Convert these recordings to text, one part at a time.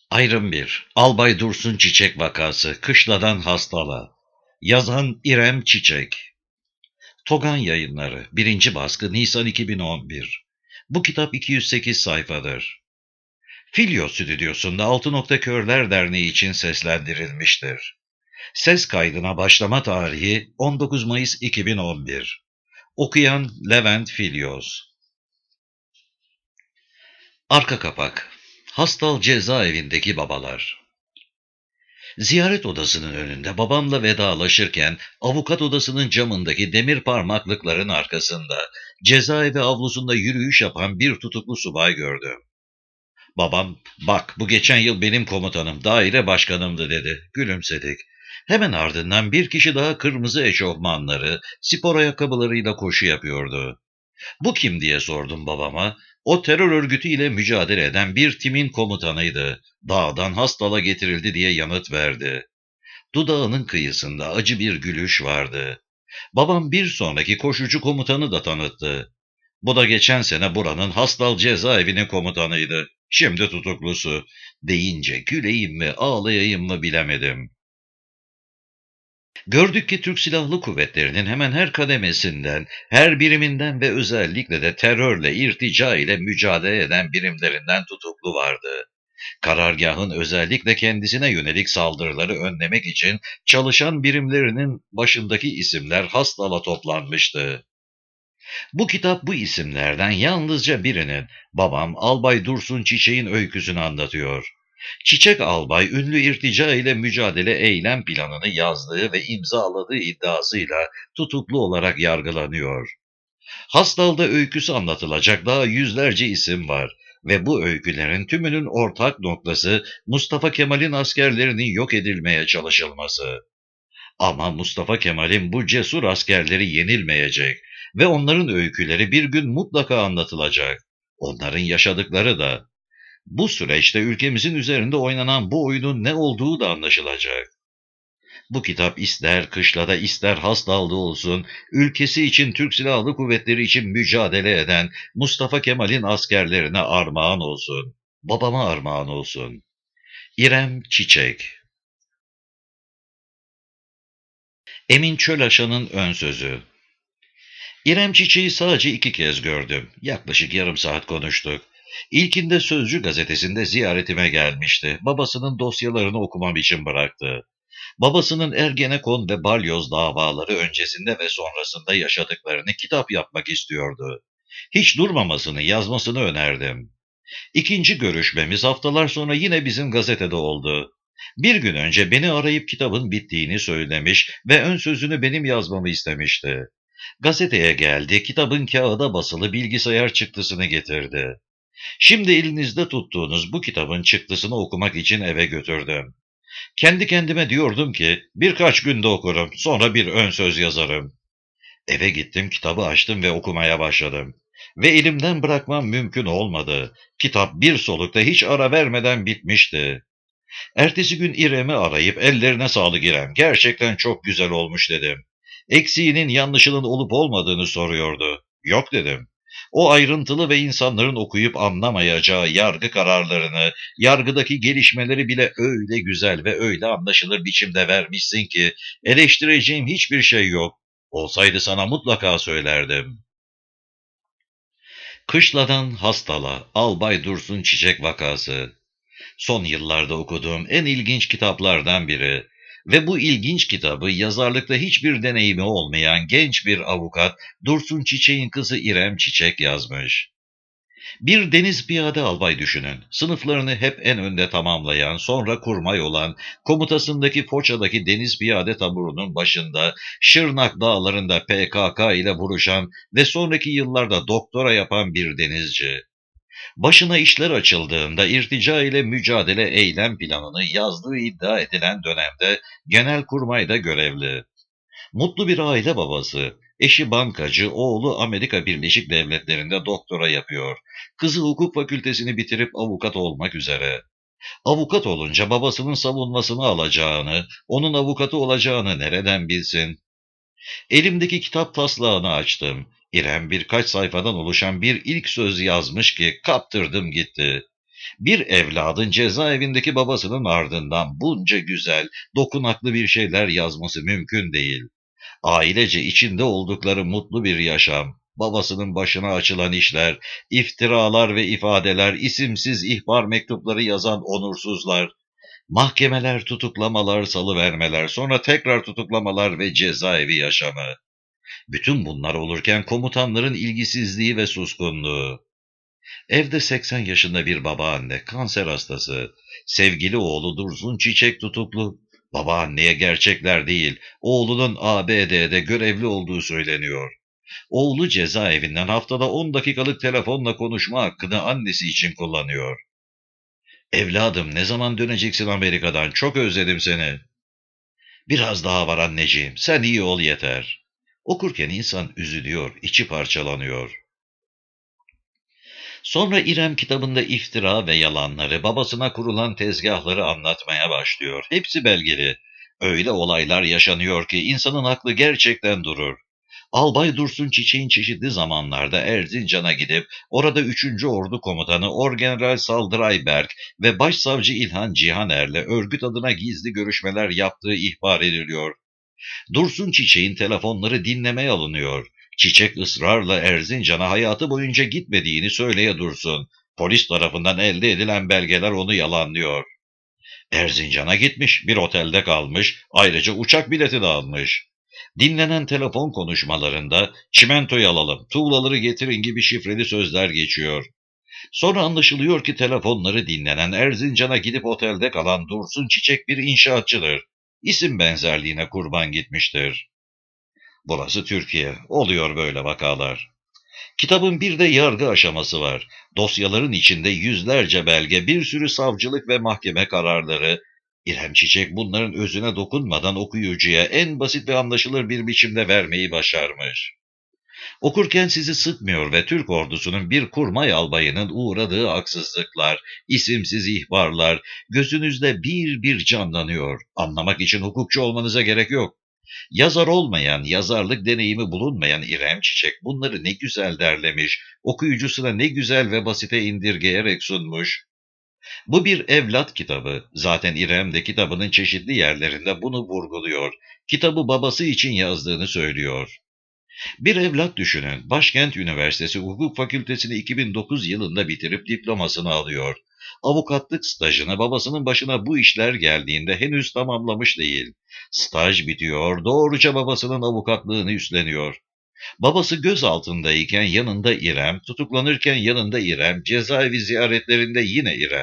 Ayrım 1. Albay Dursun Çiçek vakası. Kışladan hastala. Yazan İrem Çiçek. Togan Yayınları. 1. baskı Nisan 2011. Bu kitap 208 sayfadır. Filyo Stüdyosu'nda Altı Nokta Körler Derneği için seslendirilmiştir. Ses kaydına başlama tarihi 19 Mayıs 2011. Okuyan Levent Filyos. Arka kapak. Hastal cezaevindeki babalar. Ziyaret odasının önünde babamla vedalaşırken avukat odasının camındaki demir parmaklıkların arkasında cezaevi avlusunda yürüyüş yapan bir tutuklu subay gördüm. Babam, "Bak bu geçen yıl benim komutanım, daire başkanımdı," dedi. Gülümsedik. Hemen ardından bir kişi daha kırmızı eşofmanları, spor ayakkabılarıyla koşu yapıyordu. "Bu kim?" diye sordum babama. "O terör örgütüyle mücadele eden bir timin komutanıydı. Dağdan Hastal'a getirildi," diye yanıt verdi. Dudağının kıyısında acı bir gülüş vardı. Babam bir sonraki koşucu komutanı da tanıttı. "Bu da geçen sene buranın Hastal cezaevinin komutanıydı. Şimdi tutuklusu," deyince güleyim mi ağlayayım mı bilemedim. Gördük ki Türk Silahlı Kuvvetleri'nin hemen her kademesinden, her biriminden ve özellikle de terörle, irtica ile mücadele eden birimlerinden tutuklu vardı. Karargahın özellikle kendisine yönelik saldırıları önlemek için çalışan birimlerinin başındaki isimler Hastal'a toplanmıştı. Bu kitap bu isimlerden yalnızca birinin, babam Albay Dursun Çiçek'in öyküsünü anlatıyor. Çiçek Albay, ünlü irtica ile mücadele eylem planını yazdığı ve imzaladığı iddiasıyla tutuklu olarak yargılanıyor. Hastal'da öyküsü anlatılacak daha yüzlerce isim var ve bu öykülerin tümünün ortak noktası Mustafa Kemal'in askerlerinin yok edilmeye çalışılması. Ama Mustafa Kemal'in bu cesur askerleri yenilmeyecek ve onların öyküleri bir gün mutlaka anlatılacak. Onların yaşadıkları da. Bu süreçte ülkemizin üzerinde oynanan bu oyunun ne olduğu da anlaşılacak. Bu kitap ister kışlada ister Hastal'da olsun, ülkesi için Türk Silahlı Kuvvetleri için mücadele eden Mustafa Kemal'in askerlerine armağan olsun. Babama armağan olsun. İrem Çiçek. Emin Çölaşan'ın ön sözü. İrem Çiçek'i sadece 2 kez gördüm. Yaklaşık yarım saat konuştuk. İlkinde Sözcü gazetesinde ziyaretime gelmişti. Babasının dosyalarını okumam için bıraktı. Babasının Ergenekon ve Balyoz davaları öncesinde ve sonrasında yaşadıklarını kitap yapmak istiyordu. Hiç durmamasını, yazmasını önerdim. İkinci görüşmemiz haftalar sonra yine bizim gazetede oldu. Bir gün önce beni arayıp kitabın bittiğini söylemiş ve ön sözünü benim yazmamı istemişti. Gazeteye geldi, kitabın kağıda basılı bilgisayar çıktısını getirdi. Şimdi elinizde tuttuğunuz bu kitabın çıktısını okumak için eve götürdüm. Kendi kendime diyordum ki birkaç günde okurum, sonra bir ön söz yazarım. Eve gittim, kitabı açtım ve okumaya başladım. Ve elimden bırakmam mümkün olmadı. Kitap bir solukta hiç ara vermeden bitmişti. Ertesi gün İrem'i arayıp "Ellerine sağlık İrem, gerçekten çok güzel olmuş," dedim. Eksiğinin yanlışının olup olmadığını soruyordu. "Yok," dedim. "O ayrıntılı ve insanların okuyup anlamayacağı yargı kararlarını, yargıdaki gelişmeleri bile öyle güzel ve öyle anlaşılır biçimde vermişsin ki eleştireceğim hiçbir şey yok. Olsaydı sana mutlaka söylerdim." Kışladan Hastala, Albay Dursun Çiçek vakası. Son yıllarda okuduğum en ilginç kitaplardan biri ve bu ilginç kitabı yazarlıkta hiçbir deneyimi olmayan genç bir avukat Dursun Çiçek'in kızı İrem Çiçek yazmış. Bir deniz piyade albay düşünün. Sınıflarını hep en önde tamamlayan, sonra kurmay olan, komutasındaki Foça'daki deniz piyade taburunun başında Şırnak dağlarında PKK ile vuruşan ve sonraki yıllarda doktora yapan bir denizci. Başına işler açıldığında irtica ile mücadele eylem planını yazdığı iddia edilen dönemde Genelkurmay'da görevli. Mutlu bir aile babası, eşi bankacı, oğlu Amerika Birleşik Devletleri'nde doktora yapıyor. Kızı hukuk fakültesini bitirip avukat olmak üzere. Avukat olunca babasının savunmasını alacağını, onun avukatı olacağını nereden bilsin? Elimdeki kitap taslağını açtım. İrem birkaç sayfadan oluşan bir ilk söz yazmış ki kaptırdım gitti. Bir evladın cezaevindeki babasının ardından bunca güzel, dokunaklı bir şeyler yazması mümkün değil. Ailece içinde oldukları mutlu bir yaşam, babasının başına açılan işler, iftiralar ve ifadeler, isimsiz ihbar mektupları yazan onursuzlar, mahkemeler, tutuklamalar, salıvermeler, sonra tekrar tutuklamalar ve cezaevi yaşamı. Bütün bunlar olurken komutanların ilgisizliği ve suskunluğu. Evde 80 yaşında bir babaanne, kanser hastası, sevgili oğlu Dursun Çiçek tutuklu. Babaanneye gerçekler değil, oğlunun ABD'de görevli olduğu söyleniyor. Oğlu cezaevinden haftada 10 dakikalık telefonla konuşma hakkını annesi için kullanıyor. Evladım ne zaman döneceksin Amerika'dan? Çok özledim seni. Biraz daha var anneciğim, sen iyi ol yeter. Okurken insan üzülüyor, içi parçalanıyor. Sonra İrem kitabında iftira ve yalanları, babasına kurulan tezgahları anlatmaya başlıyor. Hepsi belgeli. Öyle olaylar yaşanıyor ki insanın aklı gerçekten durur. Albay Dursun Çiçek'in çeşitli zamanlarda Erzincan'a gidip orada 3. Ordu Komutanı Orgeneral Saldıray Berk ve Başsavcı İlhan Cihaner'le örgüt adına gizli görüşmeler yaptığı ihbar ediliyor. Dursun Çiçek'in telefonları dinlemeye alınıyor. Çiçek ısrarla Erzincan'a hayatı boyunca gitmediğini söyleye dursun. Polis tarafından elde edilen belgeler onu yalanlıyor. Erzincan'a gitmiş, bir otelde kalmış, ayrıca uçak bileti de almış. Dinlenen telefon konuşmalarında çimentoyu alalım, tuğlaları getirin gibi şifreli sözler geçiyor. Sonra anlaşılıyor ki telefonları dinlenen Erzincan'a gidip otelde kalan Dursun Çiçek bir inşaatçıdır. İsim benzerliğine kurban gitmiştir. Burası Türkiye. Oluyor böyle vakalar. Kitabın bir de yargı aşaması var. Dosyaların içinde yüzlerce belge, bir sürü savcılık ve mahkeme kararları. İrem Çiçek bunların özüne dokunmadan okuyucuya en basit ve anlaşılır bir biçimde vermeyi başarmış. Okurken sizi sıkmıyor ve Türk ordusunun bir kurmay albayının uğradığı haksızlıklar, isimsiz ihbarlar gözünüzde bir bir canlanıyor. Anlamak için hukukçu olmanıza gerek yok. Yazar olmayan, yazarlık deneyimi bulunmayan İrem Çiçek bunları ne güzel derlemiş, okuyucusuna ne güzel ve basite indirgeyerek sunmuş. Bu bir evlat kitabı. Zaten İrem de kitabının çeşitli yerlerinde bunu vurguluyor. Kitabı babası için yazdığını söylüyor. Bir evlat düşünün. Başkent Üniversitesi Hukuk Fakültesini 2009 yılında bitirip diplomasını alıyor. Avukatlık stajını babasının başına bu işler geldiğinde henüz tamamlamış değil. Staj bitiyor, doğruca babasının avukatlığını üstleniyor. Babası gözaltındayken yanında İrem, tutuklanırken yanında İrem, cezaevi ziyaretlerinde yine İrem.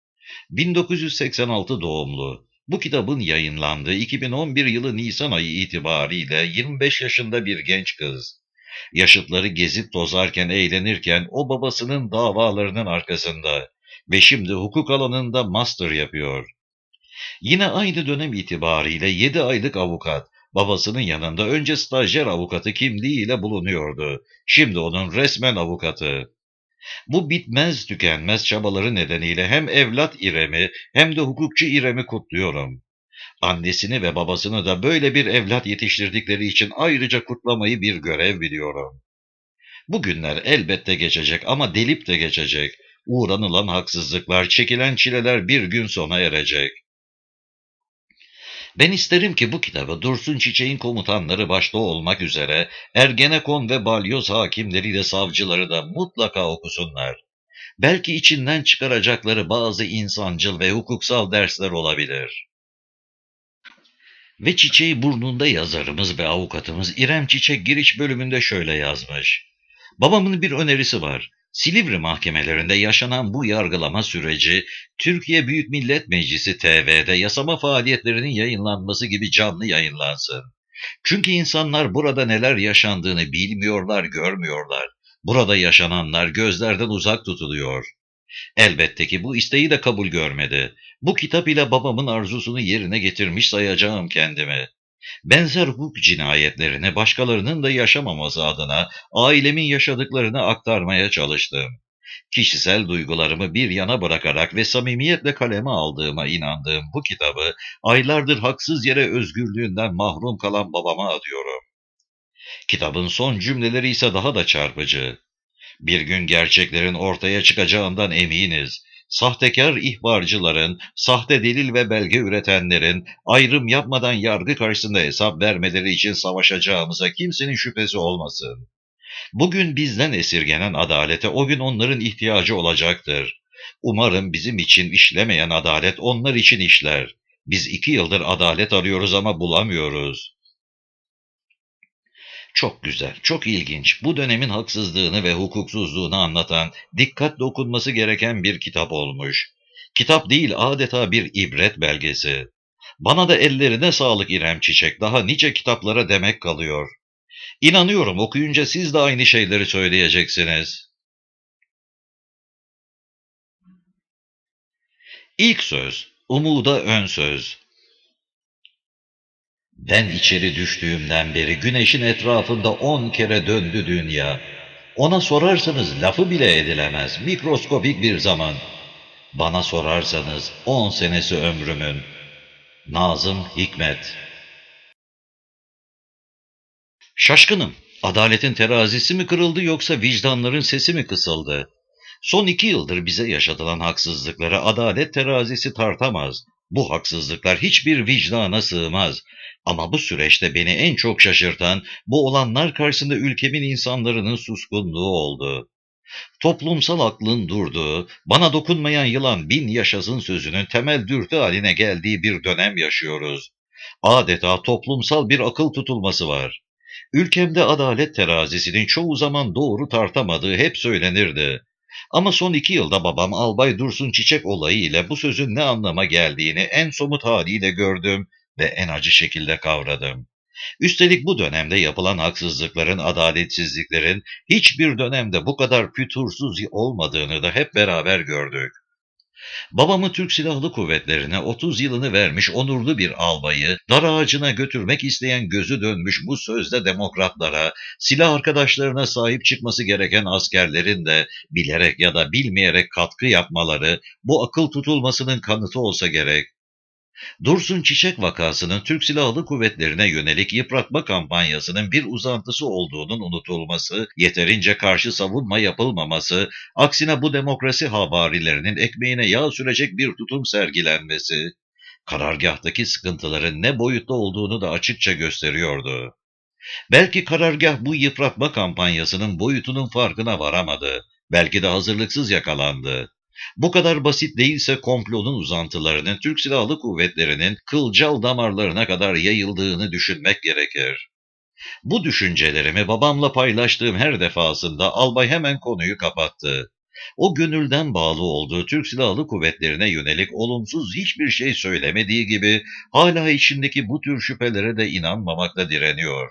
1986 doğumlu. Bu kitabın yayınlandığı 2011 yılı Nisan ayı itibariyle 25 yaşında bir genç kız. Yaşıtları gezip tozarken, eğlenirken o babasının davalarının arkasında ve şimdi hukuk alanında master yapıyor. Yine aynı dönem itibariyle 7 aylık avukat, babasının yanında önce stajyer avukatı kimliğiyle bulunuyordu. Şimdi onun resmen avukatı. Bu bitmez tükenmez çabaları nedeniyle hem evlat İrem'i hem de hukukçu İrem'i kutluyorum. Annesini ve babasını da böyle bir evlat yetiştirdikleri için ayrıca kutlamayı bir görev biliyorum. Bu günler elbette geçecek ama delip de geçecek. Uğranılan haksızlıklar, çekilen çileler bir gün sona erecek. Ben isterim ki bu kitabı Dursun Çiçek'in komutanları başta olmak üzere Ergenekon ve Balyoz hakimleri de savcıları da mutlaka okusunlar. Belki içinden çıkaracakları bazı insancıl ve hukuksal dersler olabilir. Ve çiçeği burnunda yazarımız ve avukatımız İrem Çiçek giriş bölümünde şöyle yazmış. Babamın bir önerisi var. Silivri mahkemelerinde yaşanan bu yargılama süreci, Türkiye Büyük Millet Meclisi TV'de yasama faaliyetlerinin yayınlanması gibi canlı yayınlansın. Çünkü insanlar burada neler yaşandığını bilmiyorlar, görmüyorlar. Burada yaşananlar gözlerden uzak tutuluyor. Elbette ki bu isteği de kabul görmedi. Bu kitap ile babamın arzusunu yerine getirmiş sayacağım kendimi. Benzer hukuk cinayetlerini başkalarının da yaşamaması adına ailemin yaşadıklarını aktarmaya çalıştım. Kişisel duygularımı bir yana bırakarak ve samimiyetle kaleme aldığıma inandığım bu kitabı aylardır haksız yere özgürlüğünden mahrum kalan babama adıyorum. Kitabın son cümleleri ise daha da çarpıcı. Bir gün gerçeklerin ortaya çıkacağından eminiz. Sahtekar ihbarcıların, sahte delil ve belge üretenlerin ayrım yapmadan yargı karşısında hesap vermeleri için savaşacağımıza kimsenin şüphesi olmasın. Bugün bizden esirgenen adalete o gün onların ihtiyacı olacaktır. Umarım bizim için işlemeyen adalet onlar için işler. Biz 2 yıldır adalet arıyoruz ama bulamıyoruz. Çok güzel, çok ilginç. Bu dönemin haksızlığını ve hukuksuzluğunu anlatan, dikkatle okunması gereken bir kitap olmuş. Kitap değil, adeta bir ibret belgesi. Bana da ellerine sağlık İrem Çiçek. Daha nice kitaplara demek kalıyor. İnanıyorum okuyunca siz de aynı şeyleri söyleyeceksiniz. İlk söz, umuda ön söz. Ben içeri düştüğümden beri güneşin etrafında 10 kere döndü dünya. Ona sorarsanız lafı bile edilemez, mikroskopik bir zaman. Bana sorarsanız 10 senesi ömrümün. Nazım Hikmet. Şaşkınım. Adaletin terazisi mi kırıldı yoksa vicdanların sesi mi kısıldı? Son 2 yıldır bize yaşatılan haksızlıkları adalet terazisi tartamaz. Bu haksızlıklar hiçbir vicdana sığmaz. Ama bu süreçte beni en çok şaşırtan bu olanlar karşısında ülkemin insanların suskunluğu oldu. Toplumsal aklın durduğu, bana dokunmayan yılan bin yaşasın sözünün temel dürtü haline geldiği bir dönem yaşıyoruz. Adeta toplumsal bir akıl tutulması var. Ülkemde adalet terazisinin çoğu zaman doğru tartamadığı hep söylenirdi. Ama son 2 yılda babam Albay Dursun Çiçek olayı ile bu sözün ne anlama geldiğini en somut haliyle gördüm ve en acı şekilde kavradım. Üstelik bu dönemde yapılan haksızlıkların, adaletsizliklerin hiçbir dönemde bu kadar fütursuz olmadığını da hep beraber gördük. Babamı Türk Silahlı Kuvvetleri'ne 30 yılını vermiş onurlu bir albayı, dar ağacına götürmek isteyen gözü dönmüş bu sözde demokratlara, silah arkadaşlarına sahip çıkması gereken askerlerin de bilerek ya da bilmeyerek katkı yapmaları bu akıl tutulmasının kanıtı olsa gerek. Dursun Çiçek vakasının Türk Silahlı Kuvvetleri'ne yönelik yıpratma kampanyasının bir uzantısı olduğunun unutulması, yeterince karşı savunma yapılmaması, aksine bu demokrasi havarilerinin ekmeğine yağ sürecek bir tutum sergilenmesi, karargahtaki sıkıntıların ne boyutta olduğunu da açıkça gösteriyordu. Belki karargah bu yıpratma kampanyasının boyutunun farkına varamadı. Belki de hazırlıksız yakalandı. Bu kadar basit değilse komplonun uzantılarının Türk Silahlı Kuvvetleri'nin kılcal damarlarına kadar yayıldığını düşünmek gerekir. Bu düşüncelerimi babamla paylaştığım her defasında albay hemen konuyu kapattı. O gönülden bağlı olduğu Türk Silahlı Kuvvetleri'ne yönelik olumsuz hiçbir şey söylemediği gibi hala içindeki bu tür şüphelere de inanmamakla direniyor.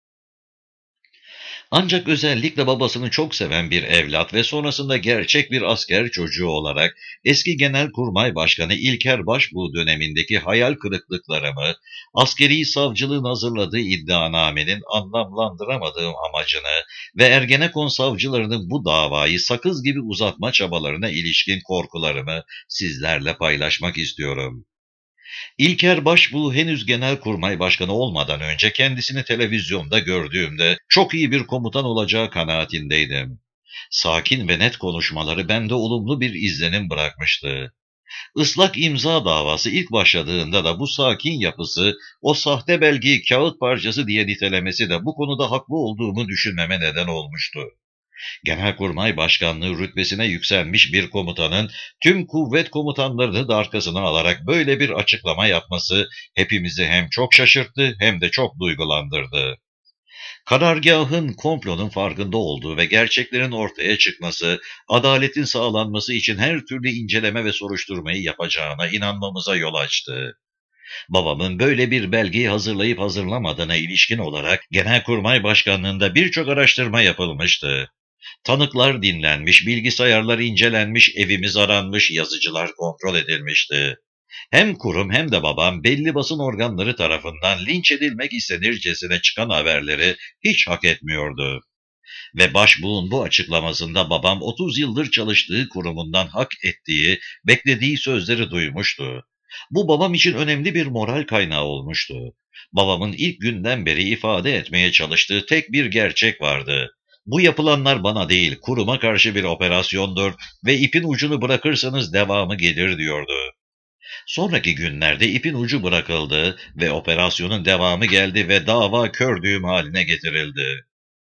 Ancak özellikle babasını çok seven bir evlat ve sonrasında gerçek bir asker çocuğu olarak eski Genelkurmay Başkanı İlker Başbuğ dönemindeki hayal kırıklıklarımı, askeri savcılığın hazırladığı iddianamenin anlamlandıramadığım amacını ve Ergenekon savcılarının bu davayı sakız gibi uzatma çabalarına ilişkin korkularımı sizlerle paylaşmak istiyorum. İlker Başbuğ henüz Genelkurmay Başkanı olmadan önce kendisini televizyonda gördüğümde çok iyi bir komutan olacağı kanaatindeydim. Sakin ve net konuşmaları bende olumlu bir izlenim bırakmıştı. Islak imza davası ilk başladığında da bu sakin yapısı, o sahte belgeyi kağıt parçası diye nitelemesi de bu konuda haklı olduğumu düşünmeme neden olmuştu. Genelkurmay Başkanlığı rütbesine yükselmiş bir komutanın tüm kuvvet komutanlarını da arkasına alarak böyle bir açıklama yapması hepimizi hem çok şaşırttı hem de çok duygulandırdı. Karargahın komplonun farkında olduğu ve gerçeklerin ortaya çıkması, adaletin sağlanması için her türlü inceleme ve soruşturmayı yapacağına inanmamıza yol açtı. Babamın böyle bir belgeyi hazırlayıp hazırlamadığına ilişkin olarak Genelkurmay Başkanlığında birçok araştırma yapılmıştı. Tanıklar dinlenmiş, bilgisayarlar incelenmiş, evimiz aranmış, yazıcılar kontrol edilmişti. Hem kurum hem de babam belli basın organları tarafından linç edilmek istenircesine çıkan haberleri hiç hak etmiyordu. Ve başbuğun bu açıklamasında babam 30 yıldır çalıştığı kurumundan hak ettiği, beklediği sözleri duymuştu. Bu babam için önemli bir moral kaynağı olmuştu. Babamın ilk günden beri ifade etmeye çalıştığı tek bir gerçek vardı. Bu yapılanlar bana değil, kuruma karşı bir operasyondur ve ipin ucunu bırakırsanız devamı gelir diyordu. Sonraki günlerde ipin ucu bırakıldı ve operasyonun devamı geldi ve dava kör düğüm haline getirildi.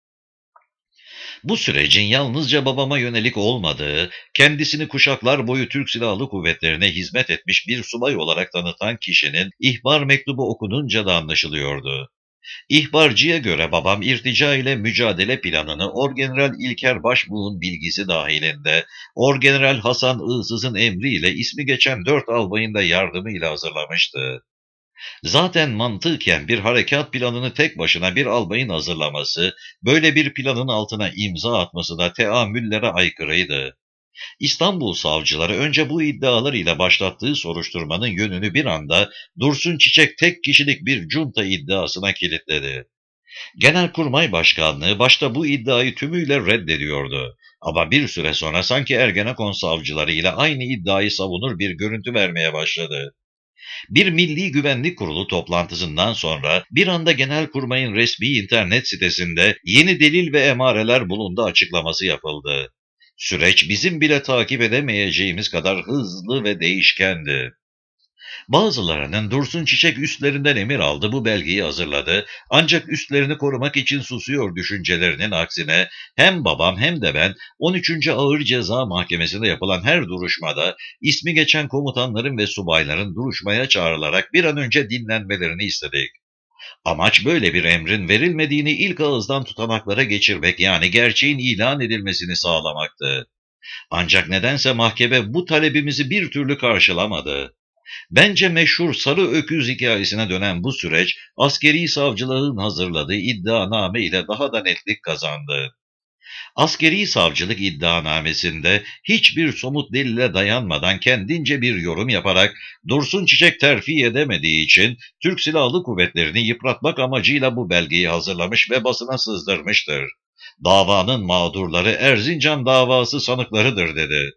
Bu sürecin yalnızca babama yönelik olmadığı, kendisini kuşaklar boyu Türk Silahlı Kuvvetleri'ne hizmet etmiş bir subay olarak tanıtan kişinin ihbar mektubu okununca da anlaşılıyordu. İhbarcıya göre babam irtica ile mücadele planını Orgeneral İlker Başbuğ'un bilgisi dahilinde, Orgeneral Hasan Iğsız'ın emriyle ismi geçen 4 albayın da yardımıyla hazırlamıştı. Zaten mantıken bir harekat planını tek başına bir albayın hazırlaması, böyle bir planın altına imza atması da teamüllere aykırıydı. İstanbul savcıları önce bu iddialar ile başlattığı soruşturmanın yönünü bir anda Dursun Çiçek tek kişilik bir junta iddiasına kilitledi. Genelkurmay Başkanlığı başta bu iddiayı tümüyle reddediyordu. Ama bir süre sonra sanki Ergenekon savcıları ile aynı iddiayı savunur bir görüntü vermeye başladı. Bir Milli Güvenlik Kurulu toplantısından sonra bir anda Genelkurmay'ın resmi internet sitesinde yeni delil ve emareler bulundu açıklaması yapıldı. Süreç bizim bile takip edemeyeceğimiz kadar hızlı ve değişkendi. Bazılarının Dursun Çiçek üstlerinden emir aldı, bu belgeyi hazırladı. Ancak üstlerini korumak için susuyor düşüncelerinin aksine hem babam hem de ben 13. Ağır Ceza Mahkemesi'nde yapılan her duruşmada ismi geçen komutanların ve subayların duruşmaya çağrılarak bir an önce dinlenmelerini istedik. Amaç böyle bir emrin verilmediğini ilk ağızdan tutanaklara geçirmek, yani gerçeğin ilan edilmesini sağlamaktı. Ancak nedense mahkeme bu talebimizi bir türlü karşılamadı. Bence meşhur Sarı Öküz hikayesine dönen bu süreç, askeri savcılığın hazırladığı iddianame ile daha da netlik kazandı. Askeri savcılık iddianamesinde hiçbir somut delile dayanmadan kendince bir yorum yaparak Dursun Çiçek terfi edemediği için Türk Silahlı Kuvvetleri'ni yıpratmak amacıyla bu belgeyi hazırlamış ve basına sızdırmıştır. Davanın mağdurları Erzincan davası sanıklarıdır dedi.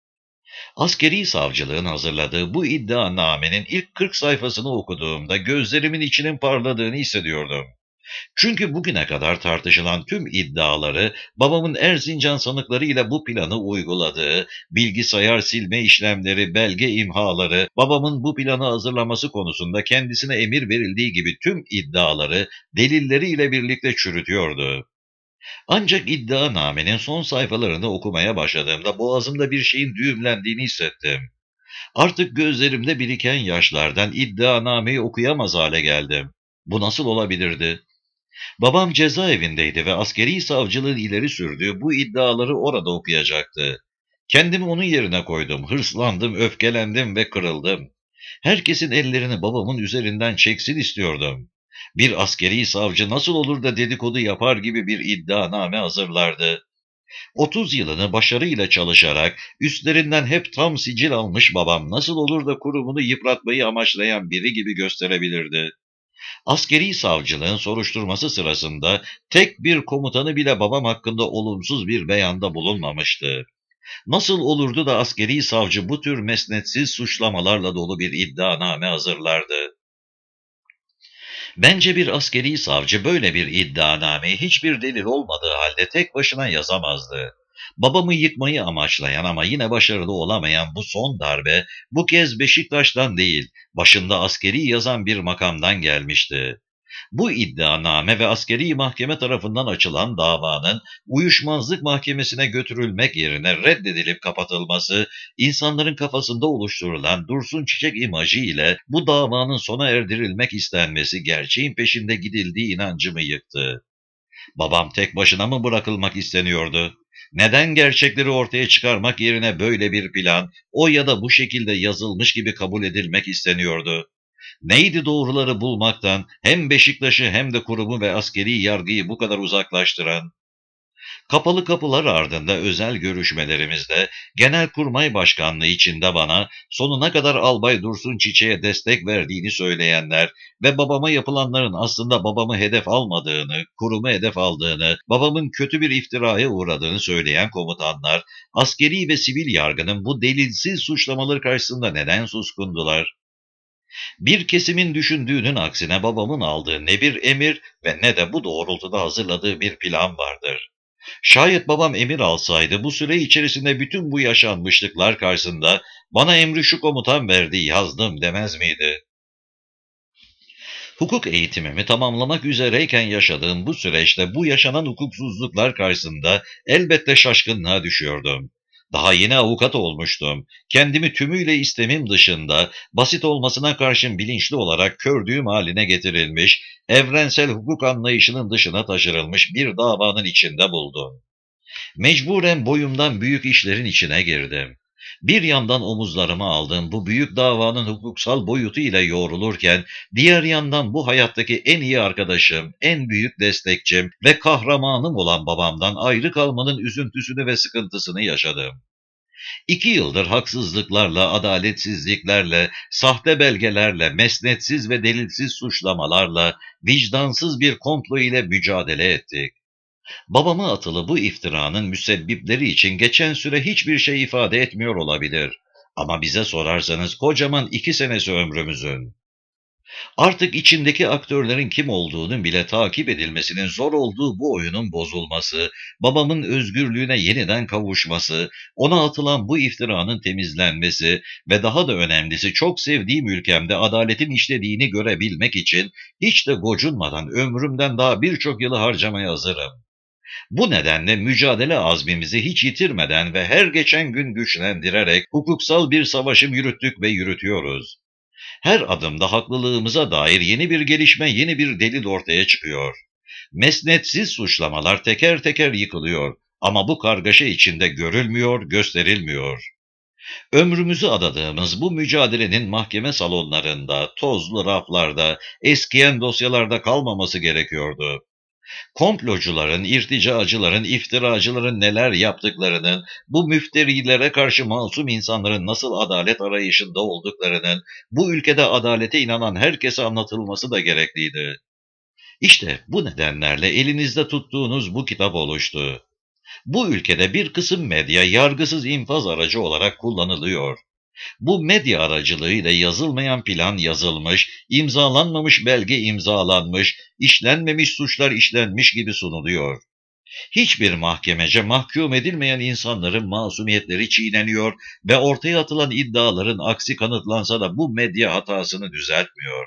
Askeri savcılığın hazırladığı bu iddianamenin ilk 40 sayfasını okuduğumda gözlerimin içinin parladığını hissediyordum. Çünkü bugüne kadar tartışılan tüm iddiaları babamın Erzincan sanıklarıyla bu planı uyguladığı, bilgisayar silme işlemleri, belge imhaları, babamın bu planı hazırlaması konusunda kendisine emir verildiği gibi tüm iddiaları delilleriyle birlikte çürütüyordu. Ancak iddianamenin son sayfalarını okumaya başladığımda boğazımda bir şeyin düğümlendiğini hissettim. Artık gözlerimde biriken yaşlardan iddianameyi okuyamaz hale geldim. Bu nasıl olabilirdi? Babam cezaevindeydi ve askeri savcılığın ileri sürdüğü bu iddiaları orada okuyacaktı. Kendimi onun yerine koydum, hırslandım, öfkelendim ve kırıldım. Herkesin ellerini babamın üzerinden çeksin istiyordum. Bir askeri savcı nasıl olur da dedikodu yapar gibi bir iddianame hazırlardı. 30 yılını başarıyla çalışarak üstlerinden hep tam sicil almış babam nasıl olur da kurumunu yıpratmayı amaçlayan biri gibi gösterebilirdi? Askeri savcılığın soruşturması sırasında tek bir komutanı bile babam hakkında olumsuz bir beyanda bulunmamıştı. Nasıl olurdu da askeri savcı bu tür mesnetsiz suçlamalarla dolu bir iddianame hazırlardı? Bence bir askeri savcı böyle bir iddianameyi hiçbir delil olmadığı halde tek başına yazamazdı. Babamı yıkmayı amaçlayan ama yine başarılı olamayan bu son darbe bu kez Beşiktaş'tan değil, başında askeri yazan bir makamdan gelmişti. Bu iddianame ve askeri mahkeme tarafından açılan davanın uyuşmazlık mahkemesine götürülmek yerine reddedilip kapatılması, insanların kafasında oluşturulan Dursun Çiçek imajı ile bu davanın sona erdirilmek istenmesi gerçeğin peşinde gidildiği inancımı yıktı. Babam tek başına mı bırakılmak isteniyordu? Neden gerçekleri ortaya çıkarmak yerine böyle bir plan, o ya da bu şekilde yazılmış gibi kabul edilmek isteniyordu? Neydi doğruları bulmaktan hem Beşiktaş'ı hem de kurumu ve askeri yargıyı bu kadar uzaklaştıran? Kapalı kapılar ardında özel görüşmelerimizde Genelkurmay Başkanlığı içinde bana sonuna kadar Albay Dursun Çiçek'e destek verdiğini söyleyenler ve babama yapılanların aslında babamı hedef almadığını, kurumu hedef aldığını, babamın kötü bir iftiraya uğradığını söyleyen komutanlar, askeri ve sivil yargının bu delilsiz suçlamaları karşısında neden suskundular? Bir kesimin düşündüğünün aksine babamın aldığı ne bir emir ve ne de bu doğrultuda hazırladığı bir plan vardır. Şayet babam emir alsaydı bu süre içerisinde bütün bu yaşanmışlıklar karşısında bana emri şu komutan verdi, yazdım demez miydi? Hukuk eğitimimi tamamlamak üzereyken yaşadığım bu süreçte bu yaşanan hukuksuzluklar karşısında elbette şaşkınlığa düşüyordum. Daha yeni avukat olmuştum. Kendimi tümüyle istemim dışında, basit olmasına karşın bilinçli olarak kördüğüm haline getirilmiş, evrensel hukuk anlayışının dışına taşırılmış bir davanın içinde buldum. Mecburen boyumdan büyük işlerin içine girdim. Bir yandan omuzlarıma aldığım bu büyük davanın hukuksal boyutu ile yoğrulurken, diğer yandan bu hayattaki en iyi arkadaşım, en büyük destekçim ve kahramanım olan babamdan ayrı kalmanın üzüntüsünü ve sıkıntısını yaşadım. 2 yıldır haksızlıklarla, adaletsizliklerle, sahte belgelerle, mesnetsiz ve delilsiz suçlamalarla, vicdansız bir komplo ile mücadele ettik. Babama atılı bu iftiranın müsebbipleri için geçen süre hiçbir şey ifade etmiyor olabilir. Ama bize sorarsanız kocaman 2 senesi ömrümüzün. Artık içindeki aktörlerin kim olduğunu bile takip edilmesinin zor olduğu bu oyunun bozulması, babamın özgürlüğüne yeniden kavuşması, ona atılan bu iftiranın temizlenmesi ve daha da önemlisi çok sevdiğim ülkemde adaletin işlediğini görebilmek için hiç de gocunmadan ömrümden daha birçok yılı harcamaya hazırım. Bu nedenle mücadele azmimizi hiç yitirmeden ve her geçen gün güçlendirerek hukuksal bir savaşım yürüttük ve yürütüyoruz. Her adımda haklılığımıza dair yeni bir gelişme, yeni bir delil ortaya çıkıyor. Mesnetsiz suçlamalar teker teker yıkılıyor ama bu kargaşa içinde görülmüyor, gösterilmiyor. Ömrümüzü adadığımız bu mücadelenin mahkeme salonlarında, tozlu raflarda, eskiyen dosyalarda kalmaması gerekiyordu. Komplocuların, irticacıların, iftiracıların neler yaptıklarının, bu müfterilere karşı masum insanların nasıl adalet arayışında olduklarının, bu ülkede adalete inanan herkese anlatılması da gerekliydi. İşte bu nedenlerle elinizde tuttuğunuz bu kitap oluştu. Bu ülkede bir kısım medya yargısız infaz aracı olarak kullanılıyor. Bu medya aracılığıyla yazılmayan plan yazılmış, imzalanmamış belge imzalanmış, işlenmemiş suçlar işlenmiş gibi sunuluyor. Hiçbir mahkemece mahkum edilmeyen insanların masumiyetleri çiğneniyor ve ortaya atılan iddiaların aksi kanıtlansa da bu medya hatasını düzeltmiyor.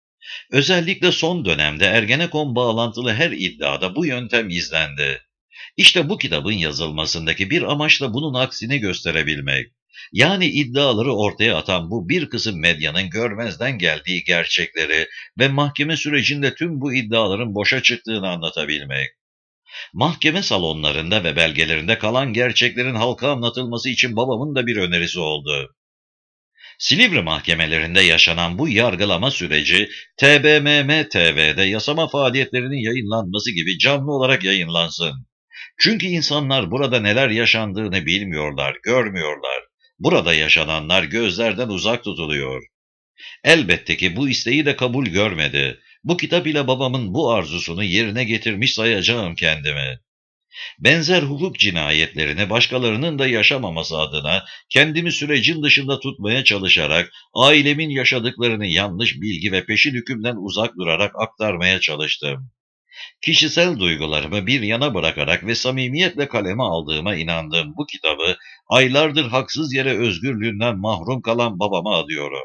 Özellikle son dönemde Ergenekon bağlantılı her iddiada bu yöntem izlendi. İşte bu kitabın yazılmasındaki bir amaç da bunun aksini gösterebilmek. Yani iddiaları ortaya atan bu bir kısım medyanın görmezden geldiği gerçekleri ve mahkeme sürecinde tüm bu iddiaların boşa çıktığını anlatabilmek. Mahkeme salonlarında ve belgelerinde kalan gerçeklerin halka anlatılması için babamın da bir önerisi oldu. Silivri mahkemelerinde yaşanan bu yargılama süreci TBMM TV'de yasama faaliyetlerinin yayınlanması gibi canlı olarak yayınlansın. Çünkü insanlar burada neler yaşandığını bilmiyorlar, görmüyorlar. Burada yaşananlar gözlerden uzak tutuluyor. Elbette ki bu isteği de kabul görmedi. Bu kitap ile babamın bu arzusunu yerine getirmiş sayacağım kendimi. Benzer hukuk cinayetlerini başkalarının da yaşamaması adına kendimi sürecin dışında tutmaya çalışarak ailemin yaşadıklarını yanlış bilgi ve peşin hükümden uzak durarak aktarmaya çalıştım. Kişisel duygularımı bir yana bırakarak ve samimiyetle kaleme aldığıma inandığım bu kitabı aylardır haksız yere özgürlüğünden mahrum kalan babama adıyorum.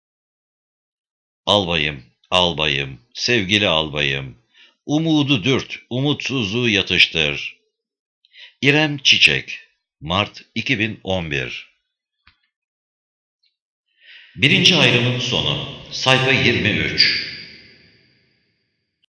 Albayım, albayım, sevgili albayım, umudu dürt, umutsuzluğu yatıştır. İrem Çiçek, Mart 2011. Birinci ayrımın sonu, sayfa 23.